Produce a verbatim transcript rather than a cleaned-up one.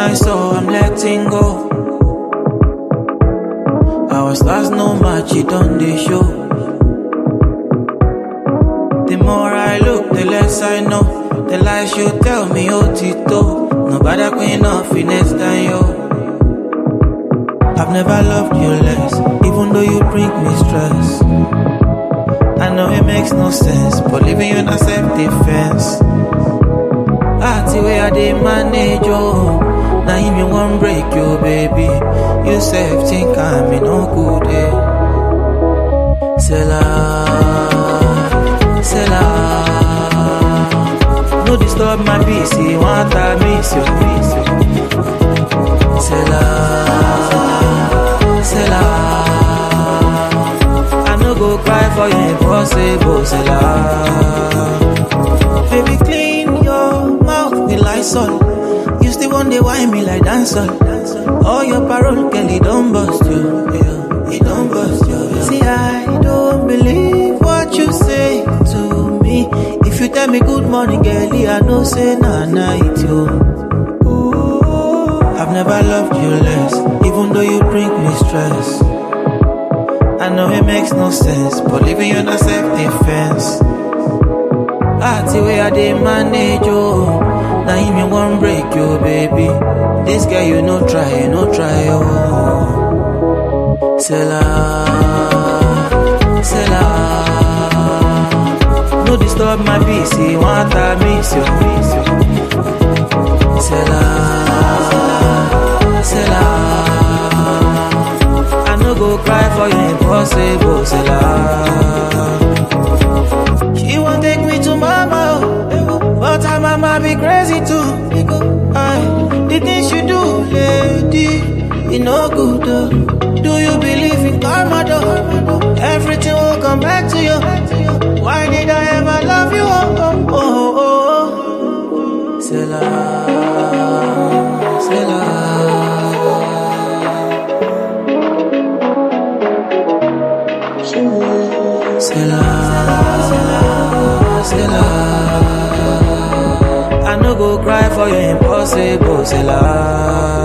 I saw, I'm letting go. Our stars no match, it on the show. The more I look, the less I know. The lies you tell me, oh Tito. Nobody queen of finesse than you. I've never loved you less, even though you bring me stress. I know it makes no sense, but leaving you in a self-defense. I see where I did manage, oh. Now if you won't break you, baby. You self think I'm in no good day. Say la, say la. No disturb my peace, you want I miss you. Say la, say la. I no go cry for you impossible, say la. Baby clean your mouth with Lysol. You still want to whine me like dancer. All your parole, girl, it don't bust you. Yeah, it don't bust you. Yeah. See, I don't believe what you say to me. If you tell me good morning, girlie, I know say nah night you. I've never loved you less, even though you bring me stress. I know it makes no sense, but leaving you in a self-defense. I see where I did manage, oh. Now if you won't break you, baby. This girl you no try, you no try, oh. Say la, say la. No disturb my peace, you want I miss you. Say la, say la. I no go cry for you impossible, say la. She won't take me to mama, but her mama be crazy too. Aye, the things you do, lady, it no good though. Do you believe in karma though? Everything will come back to you. Why did I ever love you? Oh, oh, oh, oh. C'est là, c'est là. C'est là, c'est là. I no go cry for you impossible, c'est là.